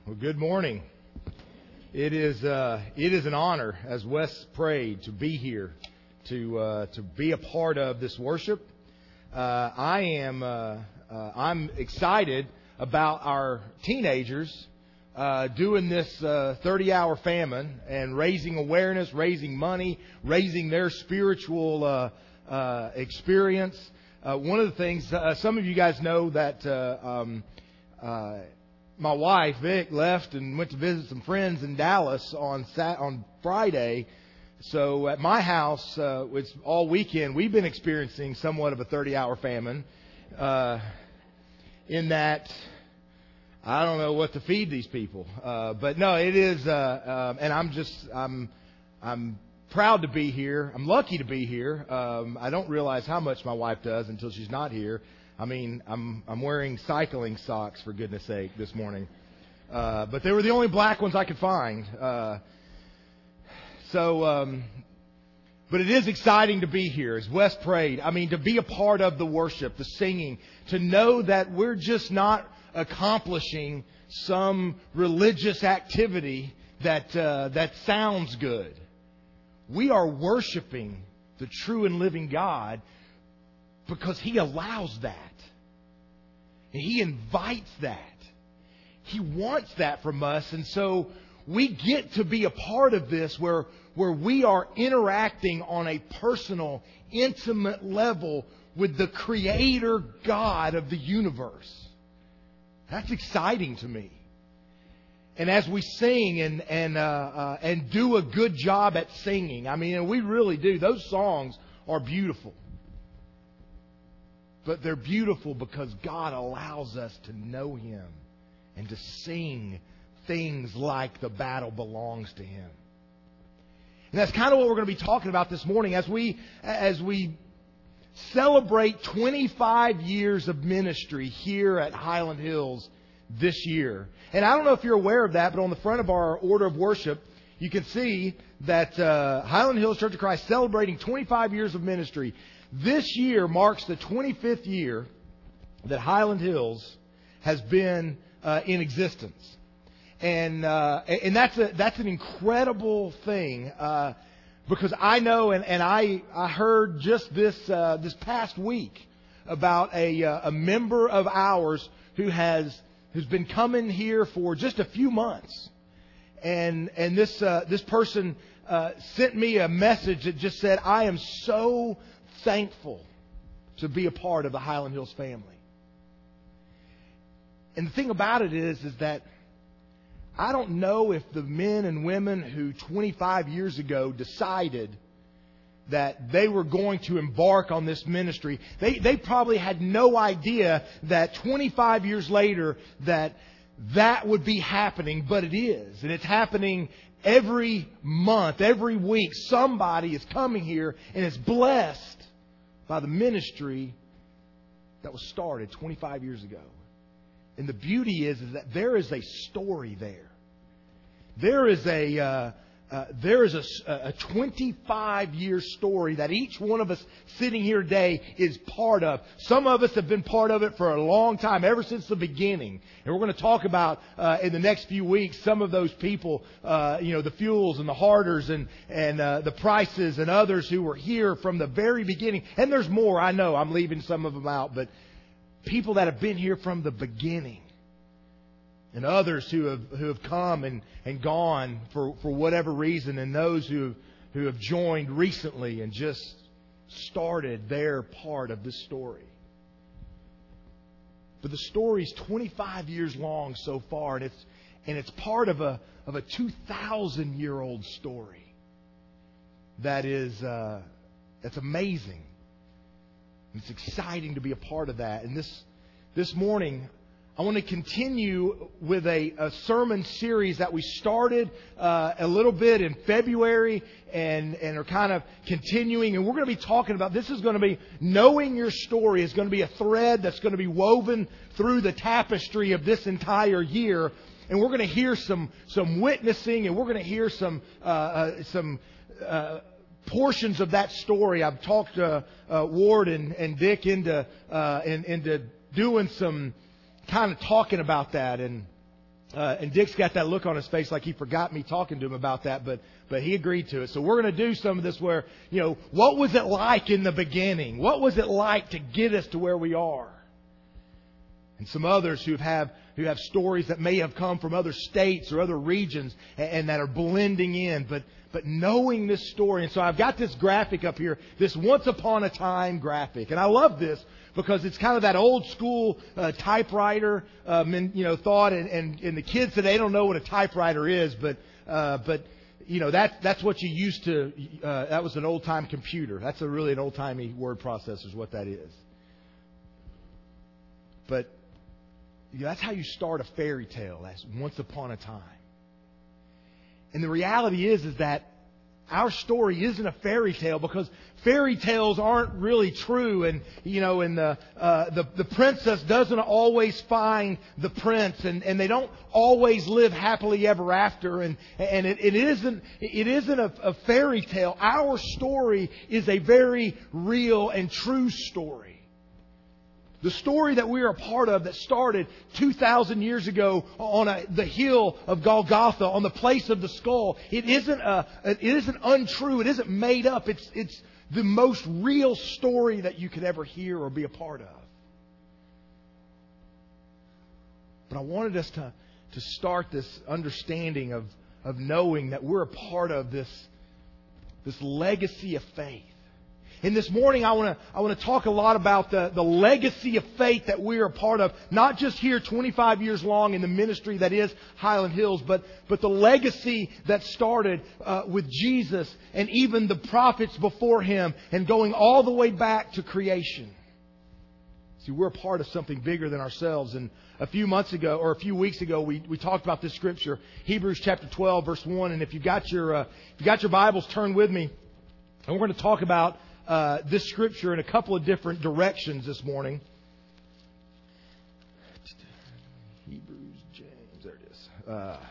Well, good morning. It is an honor, as Wes prayed, to be here, to be a part of this worship. I'm excited about our teenagers doing this 30-hour famine and raising awareness, raising money, raising their spiritual experience. One of the things, some of you guys know that my wife, Vic, left and went to visit some friends in Dallas on Friday. So at my house, it's all weekend, we've been experiencing somewhat of a 30-hour famine in that I don't know what to feed these people. But no, it is, and I'm proud to be here. I'm lucky to be here. I don't realize how much my wife does until she's not here. I mean, I'm wearing cycling socks, for goodness sake, this morning. But they were the only black ones I could find. But it is exciting to be here, as Wes prayed. I mean, to be a part of the worship, the singing, to know that we're just not accomplishing some religious activity that sounds good. We are worshiping the true and living God because He allows that. And He invites that. He wants that from us. And so we get to be a part of this where we are interacting on a personal, intimate level with the Creator God of the universe. That's exciting to me. And as we sing and do a good job at singing, I mean, we really do. Those songs are beautiful. But they're beautiful because God allows us to know Him and to sing things like the battle belongs to Him. And that's kind of what we're going to be talking about this morning as we celebrate 25 years of ministry here at Highland Hills this year. And I don't know if you're aware of that, but on the front of our order of worship, you can see that Highland Hills Church of Christ celebrating 25 years of ministry. This year marks the 25th year that Highland Hills has been in existence, and that's an incredible thing because I know and I heard just this past week about a member of ours who's been coming here for just a few months, and this person sent me a message that just said, "I am so thankful to be a part of the Highland Hills family." And the thing about it is that I don't know if the men and women who 25 years ago decided that they were going to embark on this ministry, they probably had no idea that 25 years later that would be happening, but it is. And it's happening every month, every week. Somebody is coming here and is blessed by the ministry that was started 25 years ago. And the beauty is that there is a story there. There is a 25-year story that each one of us sitting here today is part of. Some of us have been part of it for a long time, ever since the beginning. And we're going to talk about in the next few weeks some of those people, the Fuels and the Harders and the Prices and others who were here from the very beginning. And there's more, I know. I'm leaving some of them out, but people that have been here from the beginning. And others who have come and gone for whatever reason, and those who have joined recently and just started their part of this story. But the story's 25 years long so far, and it's part of a 2,000-year-old story that's amazing. It's exciting to be a part of that. And this morning, I want to continue with a sermon series that we started a little bit in February and are kind of continuing. And we're going to be talking about, this is going to be, knowing your story is going to be a thread that's going to be woven through the tapestry of this entire year. And we're going to hear some witnessing, and we're going to hear some portions of that story. I've talked Ward and Dick into doing some kind of talking about that, and And Dick's got that look on his face like he forgot me talking to him about that, but he agreed to it. So we're going to do some of this where, what was it like in the beginning? What was it like to get us to where we are? And some others who have stories that may have come from other states or other regions and that are blending in, but knowing this story. And so I've got this graphic up here, this Once Upon a Time graphic. And I love this because it's kind of that old school typewriter thought. And the kids today don't know what a typewriter is, but that's what you used to. That was an old time computer. That's really an old timey word processor is what that is. But that's how you start a fairy tale. That's Once Upon a Time. And the reality is that our story isn't a fairy tale because fairy tales aren't really true. And, the princess doesn't always find the prince and they don't always live happily ever after. And it isn't a fairy tale. Our story is a very real and true story. The story that we are a part of that started 2,000 years ago on the hill of Golgotha, on the place of the skull. It isn't untrue. It isn't made up. It's the most real story that you could ever hear or be a part of. But I wanted us to start this understanding of knowing that we're a part of this legacy of faith. And this morning I want to talk a lot about the legacy of faith that we are a part of, not just here 25 years long in the ministry that is Highland Hills, but the legacy that started with Jesus and even the prophets before Him and going all the way back to creation. See, we're a part of something bigger than ourselves. And a few weeks ago, we talked about this scripture, Hebrews chapter 12, verse 1. And if you've got your Bibles, turn with me. And we're going to talk about this scripture in a couple of different directions this morning. Hebrews, James, there it is.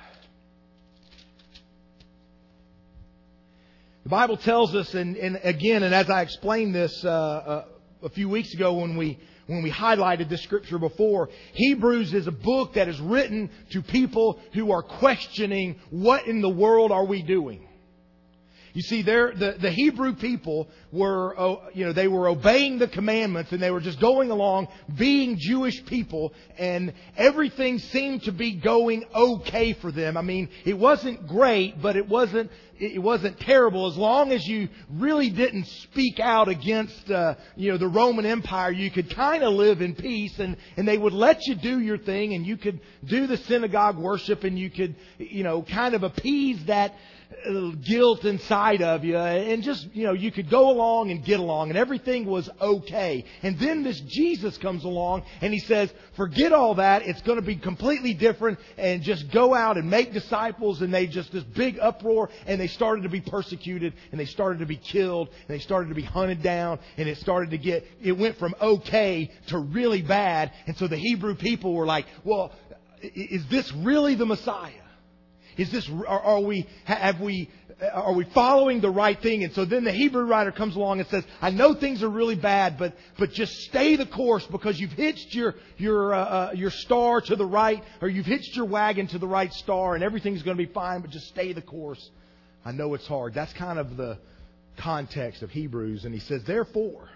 The Bible tells us, and as I explained this a few weeks ago when we highlighted this scripture before, Hebrews is a book that is written to people who are questioning what in the world are we doing. You see, the Hebrew people were obeying the commandments and they were just going along being Jewish people, and everything seemed to be going okay for them. I mean, it wasn't great, but it wasn't terrible. As long as you really didn't speak out against the Roman Empire, you could kind of live in peace, and they would let you do your thing, and you could do the synagogue worship, and you could kind of appease that guilt inside of you, and just you could go along and get along, and everything was okay. And then this Jesus comes along and He says, forget all that, it's going to be completely different, and just go out and make disciples. And this big uproar, and they started to be persecuted, and they started to be killed, and they started to be hunted down, and it went from okay to really bad. And so the Hebrew people were like, well, is this really the Messiah? Are we following the right thing? And so then the Hebrew writer comes along and says, I know things are really bad, but just stay the course, because you've hitched your star to the right, or you've hitched your wagon to the right star, and everything's going to be fine, but just stay the course. I know it's hard. That's kind of the context of Hebrews. And he says, therefore,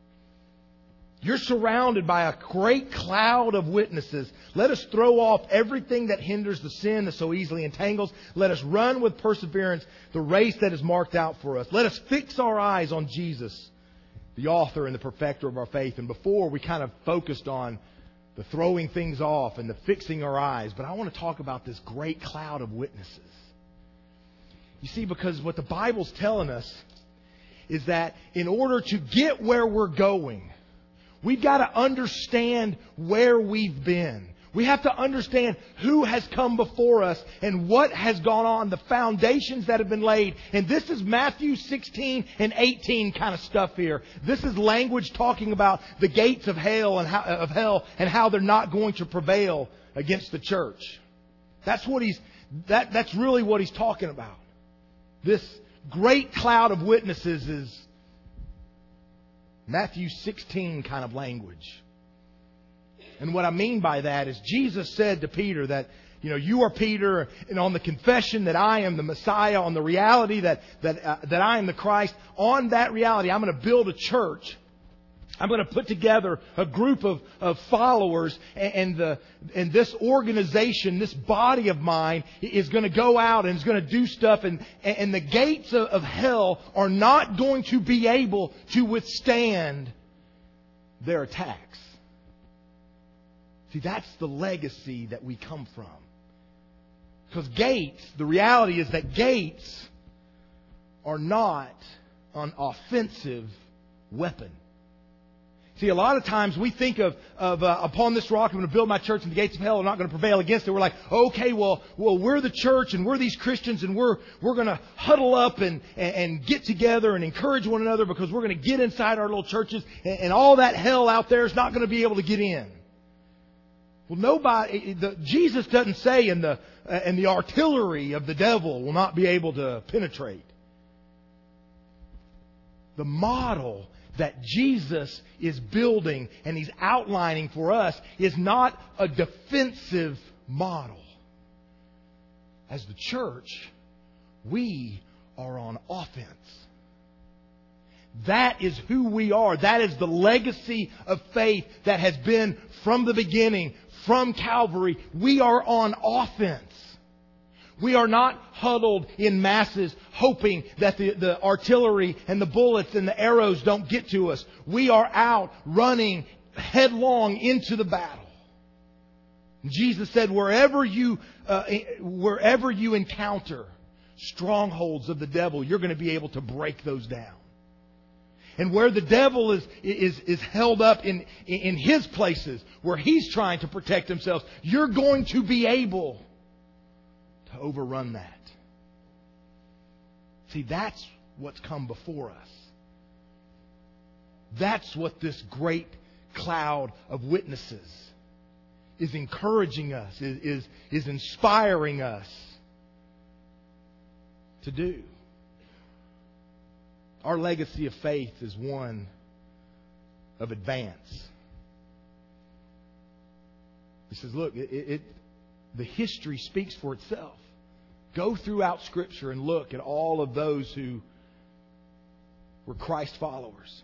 you're surrounded by a great cloud of witnesses. Let us throw off everything that hinders the sin that so easily entangles. Let us run with perseverance the race that is marked out for us. Let us fix our eyes on Jesus, the author and the perfecter of our faith. And before, we kind of focused on the throwing things off and the fixing our eyes. But I want to talk about this great cloud of witnesses. You see, because what the Bible's telling us is that in order to get where we're going, we've got to understand where we've been. We have to understand who has come before us and what has gone on, the foundations that have been laid. And this is Matthew 16 and 18 kind of stuff here. This is language talking about the gates of hell and how they're not going to prevail against the church. That's really what he's talking about. This great cloud of witnesses is Matthew 16 kind of language. And what I mean by that is Jesus said to Peter that, you are Peter, and on the confession that I am the Messiah, on the reality that I am the Christ, on that reality, I'm going to build a church. I'm going to put together a group of followers, and this organization, this body of mine, is going to go out and is going to do stuff, and the gates of hell are not going to be able to withstand their attacks. See, that's the legacy that we come from. Because the reality is that gates are not an offensive weapon. See, a lot of times we think of upon this rock I'm going to build my church, and the gates of hell are not going to prevail against it. We're like, okay, well, we're the church and we're these Christians, and we're going to huddle up and get together and encourage one another because we're going to get inside our little churches, and all that hell out there is not going to be able to get in. Well, Jesus doesn't say and the artillery of the devil will not be able to penetrate. The model that Jesus is building and He's outlining for us is not a defensive model. As the church, we are on offense. That is who we are. That is the legacy of faith that has been from the beginning, from Calvary. We are on offense. We are not huddled in masses hoping that the artillery and the bullets and the arrows don't get to us. We are out running headlong into the battle. Jesus said, wherever you encounter strongholds of the devil, you're going to be able to break those down. And where the devil is held up in his places, where he's trying to protect himself, you're going to be able to overrun that. See, that's what's come before us. That's what this great cloud of witnesses is encouraging us, is inspiring us to do. Our legacy of faith is one of advance. He says, look, the history speaks for itself. Go throughout Scripture and look at all of those who were Christ followers.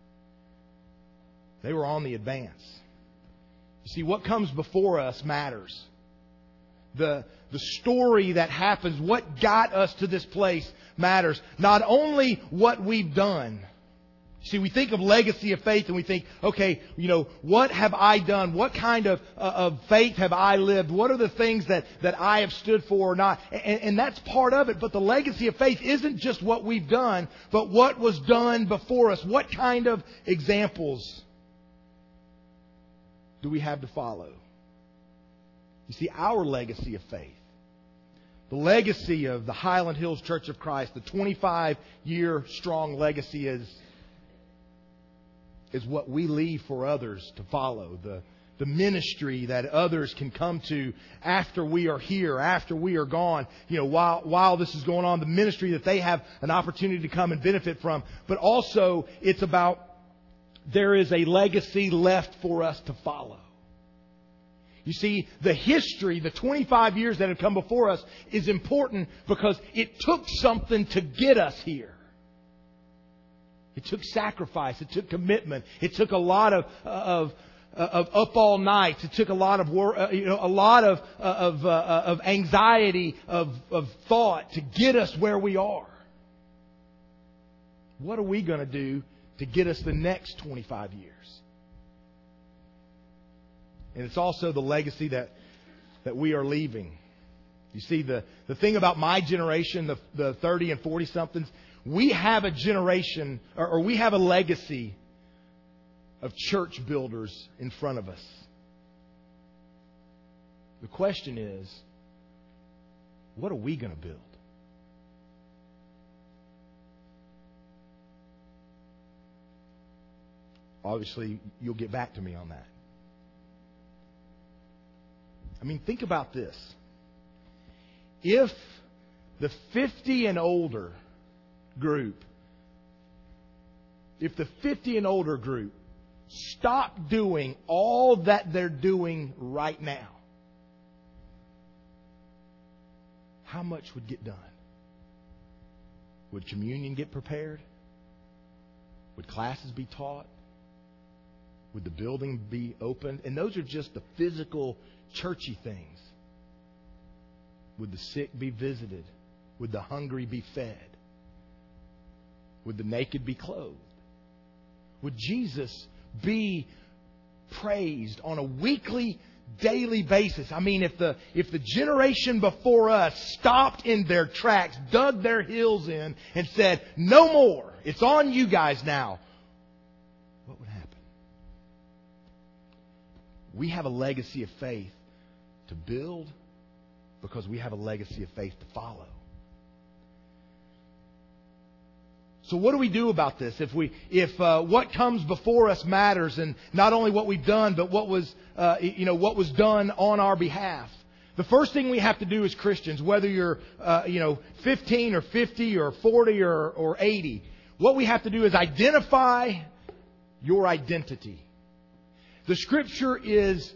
They were on the advance. You see, what comes before us matters. The story that happens, what got us to this place matters. Not only what we've done. See, we think of legacy of faith and we think, okay, what have I done? What kind of faith have I lived? What are the things that I have stood for or not? And that's part of it. But the legacy of faith isn't just what we've done, but what was done before us. What kind of examples do we have to follow? You see, our legacy of faith, the legacy of the Highland Hills Church of Christ, the 25-year strong legacy is what we leave for others to follow. The ministry that others can come to after we are here, after we are gone. While this is going on, the ministry that they have an opportunity to come and benefit from. But also, it's about there is a legacy left for us to follow. You see, the history, the 25 years that have come before us is important because it took something to get us here. It took sacrifice. It took commitment. It took a lot of up all nights. It took a lot of of anxiety, of thought to get us where we are. What are we going to do to get us the next 25 years? And it's also the legacy that we are leaving. You see, the thing about my generation, the 30 and 40 somethings, we have a generation, or we have a legacy of church builders in front of us. The question is, what are we going to build? Obviously, you'll get back to me on that. I mean, think about this. If the 50 and older group, stop doing all that they're doing right now, how much would get done? Would communion get prepared? Would classes be taught? Would the building be opened? And those are just the physical, churchy things. Would the sick be visited? Would the hungry be fed? Would the naked be clothed? Would Jesus be praised on a weekly, daily basis? I mean, if the generation before us stopped in their tracks, dug their heels in, and said, "No more. It's on you guys now," what would happen? We have a legacy of faith to build because we have a legacy of faith to follow. So what do we do about this? If what comes before us matters, and not only what we've done, but what was done on our behalf? The first thing we have to do as Christians, whether you're 15 or 50 or 40 or 80, what we have to do is identify your identity. The Scripture is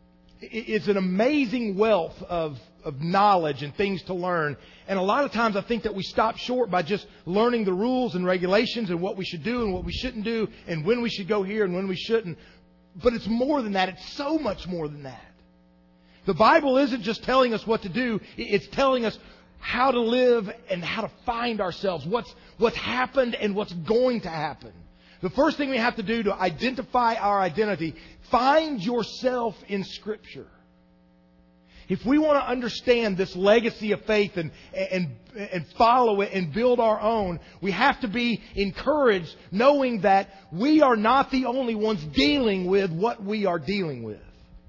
an amazing wealth of knowledge and things to learn. And a lot of times I think that we stop short by just learning the rules and regulations and what we should do and what we shouldn't do and when we should go here and when we shouldn't. But it's more than that. It's so much more than that. The Bible isn't just telling us what to do. It's telling us how to live and how to find ourselves. What's happened and what's going to happen. The first thing we have to do to identify our identity, find yourself in Scripture. If we want to understand this legacy of faith and follow it and build our own, we have to be encouraged knowing that we are not the only ones dealing with what we are dealing with.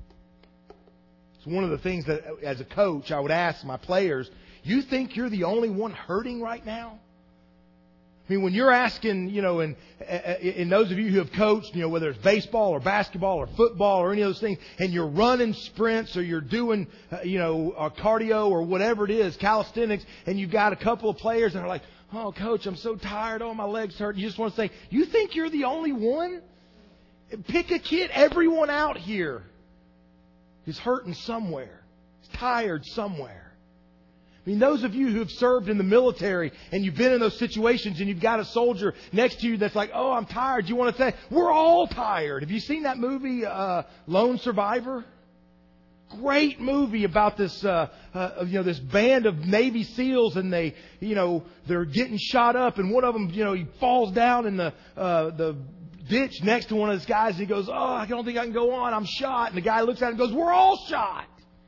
It's one of the things that, as a coach, I would ask my players, you think you're the only one hurting right now? I mean, when you're asking, and those of you who have coached, whether it's baseball or basketball or football or any of those things, and you're running sprints or you're doing, cardio or whatever it is, calisthenics, and you've got a couple of players that are like, "Oh, coach, I'm so tired. Oh, my legs hurt." You just want to say, you think you're the only one? Pick a kid. Everyone out here is hurting somewhere. Is tired somewhere. I mean, those of you who have served in the military and you've been in those situations and you've got a soldier next to you that's like, "Oh, I'm tired." You want to say, we're all tired. Have you seen that movie, Lone Survivor? Great movie about this, this band of Navy SEALs, and they're getting shot up, and one of them, he falls down in the ditch next to one of those guys, and he goes, "Oh, I don't think I can go on. I'm shot." And the guy looks at him and goes, "We're all shot."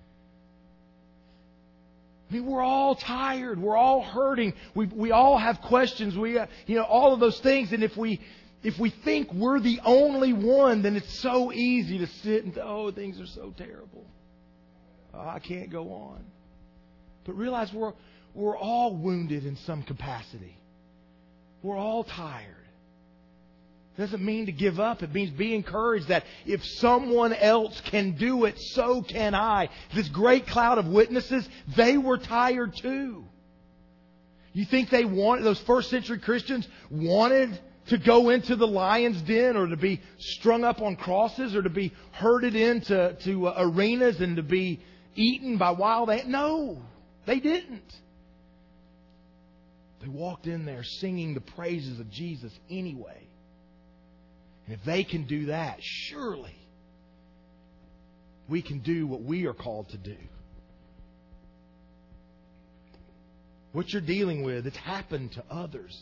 I mean, we're all tired. We're all hurting. We all have questions. All of those things. And if we think we're the only one, then it's so easy to sit and, "Oh, things are so terrible. Oh, I can't go on." But realize we're all wounded in some capacity. We're all tired. It doesn't mean to give up. It means be encouraged that if someone else can do it, so can I. This great cloud of witnesses, they were tired too. You think those first century Christians wanted to go into the lion's den or to be strung up on crosses or to be herded into arenas and to be eaten by wild animals? No, they didn't. They walked in there singing the praises of Jesus anyway. And if they can do that, surely we can do what we are called to do. What you're dealing with, it's happened to others.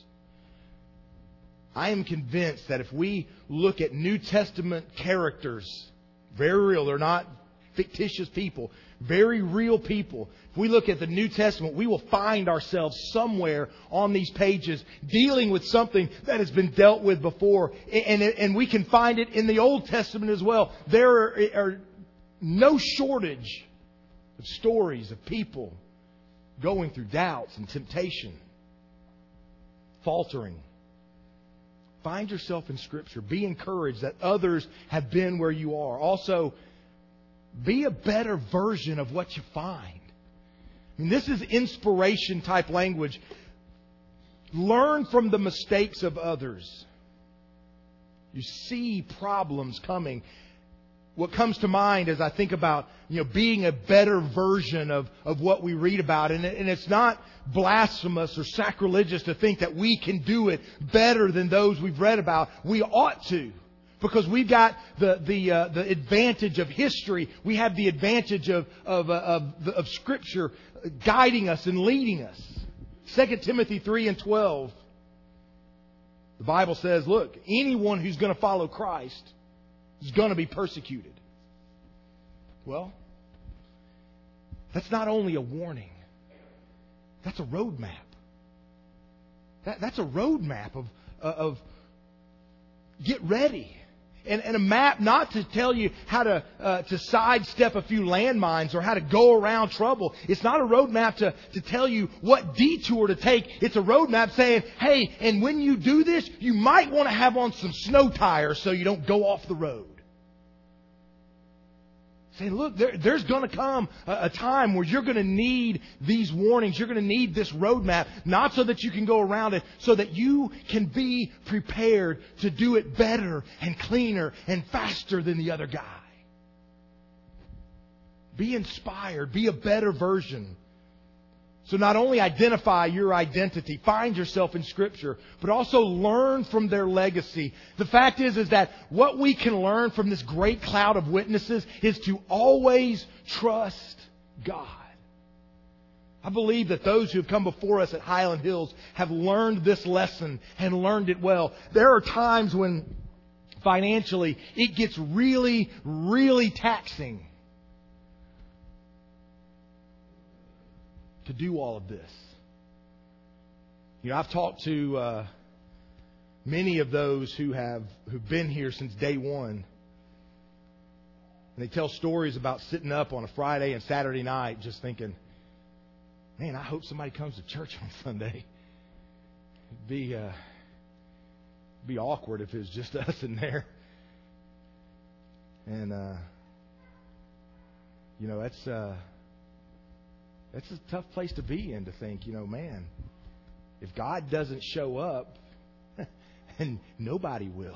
I am convinced that if we look at New Testament characters, very real, they're not fictitious people, very real people. If we look at the New Testament, we will find ourselves somewhere on these pages dealing with something that has been dealt with before. And we can find it in the Old Testament as well. There are no shortage of stories of people going through doubts and temptation, faltering. Find yourself in Scripture. Be encouraged that others have been where you are. Also, be a better version of what you find. I mean, this is inspiration type language. Learn from the mistakes of others. You see problems coming. what comes to mind as I think about, being a better version of what we read about. And it's not blasphemous or sacrilegious to think that we can do it better than those we've read about. We ought to. Because we've got the advantage of history. We have the advantage of Scripture guiding us and leading us. 2 Timothy 3:12. The Bible says, look, anyone who's going to follow Christ is going to be persecuted. Well, that's not only a warning. That's a roadmap. That's a roadmap of get ready. And a map not to tell you how to sidestep a few landmines or how to go around trouble. It's not a roadmap to tell you what detour to take. It's a roadmap saying, hey, and when you do this, you might want to have on some snow tires so you don't go off the road. Saying, look, there's going to come a time where you're going to need these warnings. You're going to need this roadmap, not so that you can go around it, so that you can be prepared to do it better and cleaner and faster than the other guy. Be inspired. Be a better version. So not only identify your identity, find yourself in Scripture, but also learn from their legacy. The fact is that what we can learn from this great cloud of witnesses is to always trust God. I believe that those who have come before us at Highland Hills have learned this lesson and learned it well. There are times when financially it gets really, really taxing to do all of this. I've talked to many of those who've been here since day one. And they tell stories about sitting up on a Friday and Saturday night just thinking, man, I hope somebody comes to church on Sunday. It'd be awkward if it was just us in there. And that's a tough place to be in, to think, man, if God doesn't show up, and nobody will.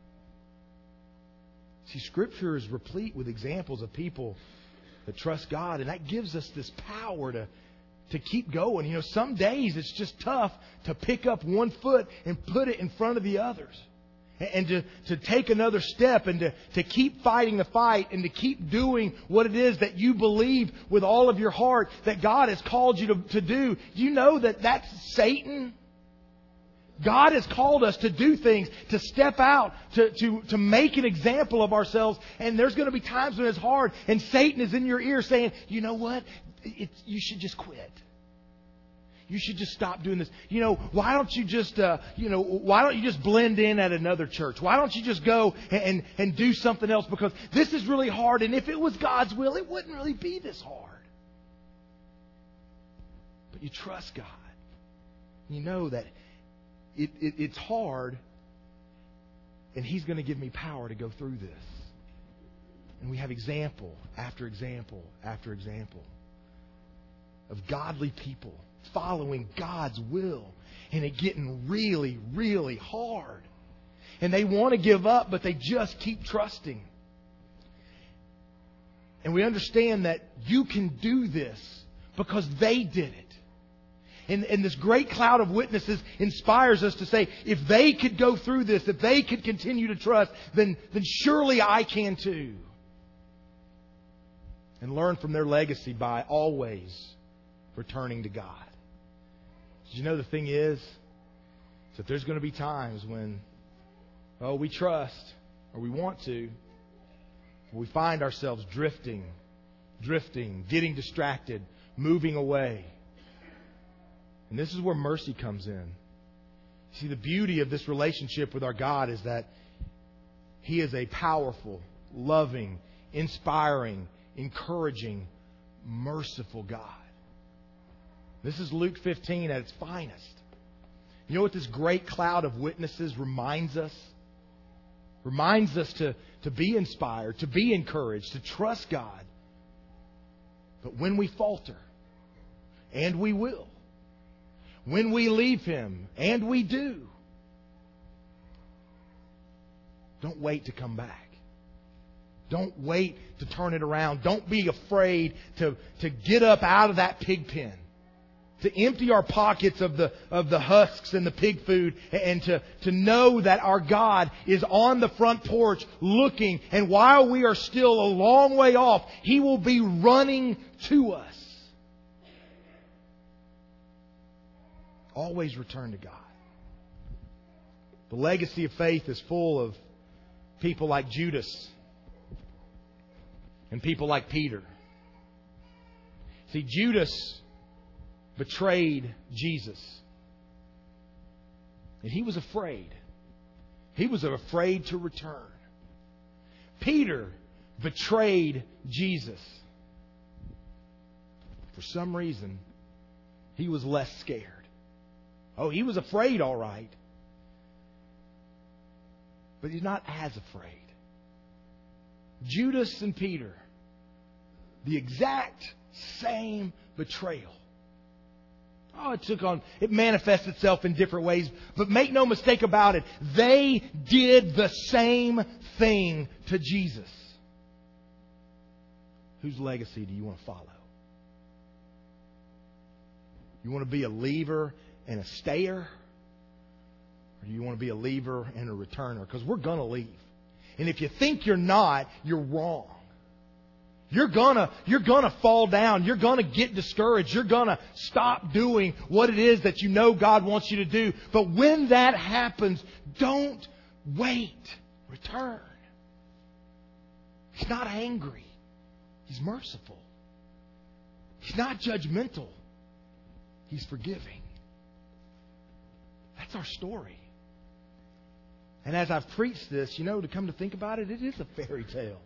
See, Scripture is replete with examples of people that trust God, and that gives us this power to keep going. Some days it's just tough to pick up one foot and put it in front of the others. And to take another step and to keep fighting the fight and to keep doing what it is that you believe with all of your heart that God has called you to do. Do you know that that's Satan? God has called us to do things, to step out, to make an example of ourselves. And there's going to be times when it's hard. And Satan is in your ear saying, you know what? You should just quit. You should just stop doing this. Why don't you just blend in at another church? Why don't you just go and do something else? Because this is really hard. And if it was God's will, it wouldn't really be this hard. But you trust God. You know that it's hard. And He's going to give me power to go through this. And we have example after example after example of godly people following God's will, and it getting really, really hard. And they want to give up, but they just keep trusting. And we understand that you can do this because they did it. And this great cloud of witnesses inspires us to say, if they could go through this, if they could continue to trust, then surely I can too. And learn from their legacy by always returning to God. Did you know the thing is that there's going to be times when, we trust or we want to, we find ourselves drifting, getting distracted, moving away. And this is where mercy comes in. See, the beauty of this relationship with our God is that He is a powerful, loving, inspiring, encouraging, merciful God. This is Luke 15 at its finest. You know what this great cloud of witnesses reminds us? Reminds us to be inspired, to be encouraged, to trust God. But when we falter, and we will, when we leave Him, and we do, don't wait to come back. Don't wait to turn it around. Don't be afraid to get up out of that pig pen. To empty our pockets of the husks and the pig food, and to know that our God is on the front porch looking, and while we are still a long way off, He will be running to us. Always return to God. The legacy of faith is full of people like Judas and people like Peter. See, Judas betrayed Jesus. And he was afraid. He was afraid to return. Peter betrayed Jesus. For some reason, he was less scared. Oh, he was afraid, all right. But he's not as afraid. Judas and Peter, the exact same betrayal. Oh, it manifests itself in different ways. But make no mistake about it, they did the same thing to Jesus. Whose legacy do you want to follow? You want to be a leaver and a stayer? Or do you want to be a leaver and a returner? Because we're going to leave. And if you think you're not, you're wrong. You're gonna fall down. You're gonna get discouraged. You're gonna stop doing what it is that you know God wants you to do. But when that happens, don't wait. Return. He's not angry. He's merciful. He's not judgmental. He's forgiving. That's our story. And as I've preached this, to come to think about it, it is a fairy tale.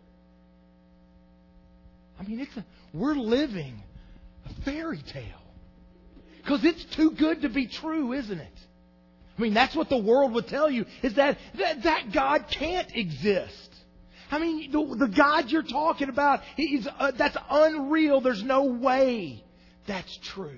I mean, we're living a fairy tale. Because it's too good to be true, isn't it? I mean, that's what the world would tell you, is that God can't exist. I mean, the God you're talking about, that's unreal. There's no way that's true.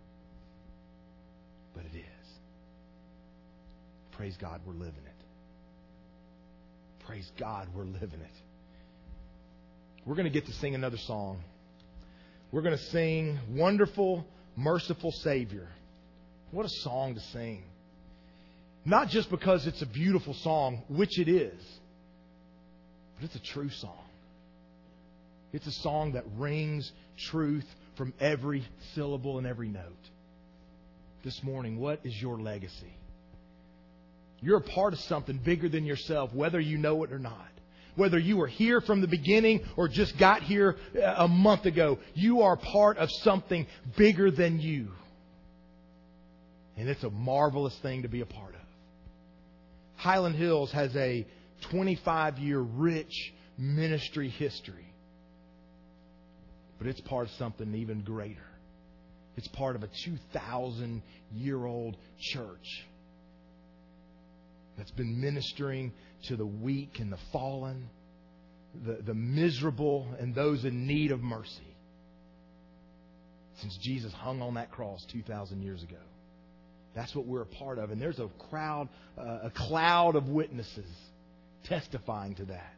But it is. Praise God, we're living it. Praise God, we're living it. We're going to get to sing another song. We're going to sing Wonderful, Merciful Savior. What a song to sing. Not just because it's a beautiful song, which it is, but it's a true song. It's a song that rings truth from every syllable and every note. This morning, what is your legacy? You're a part of something bigger than yourself, whether you know it or not. Whether you were here from the beginning or just got here a month ago, you are part of something bigger than you. And it's a marvelous thing to be a part of. Highland Hills has a 25-year rich ministry history. But it's part of something even greater. It's part of a 2,000-year-old church that's been ministering to the weak and the fallen, the miserable, and those in need of mercy since Jesus hung on that cross 2,000 years ago. That's what we're a part of. And there's a cloud of witnesses testifying to that.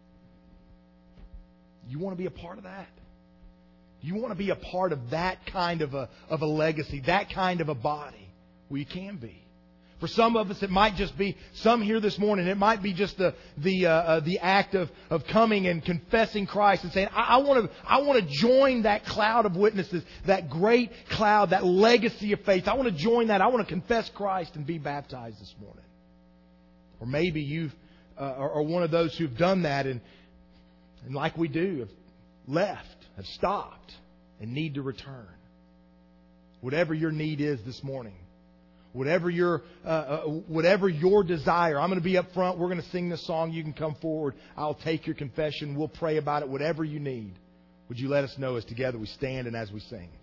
You want to be a part of that? You want to be a part of that kind of a legacy, that kind of a body? Well, you can be. For some of us, it might just be, some here this morning, it might be just the act of coming and confessing Christ and saying, I want to join that cloud of witnesses, that great cloud, that legacy of faith. I want to join that. I want to confess Christ and be baptized this morning. Or maybe you are one of those who've done that and like we do, have left, have stopped, and need to return. Whatever your need is this morning. Whatever your desire. I'm going to be up front. We're going to sing this song. You can come forward. I'll take your confession. We'll pray about it. Whatever you need, would you let us know as together we stand and as we sing?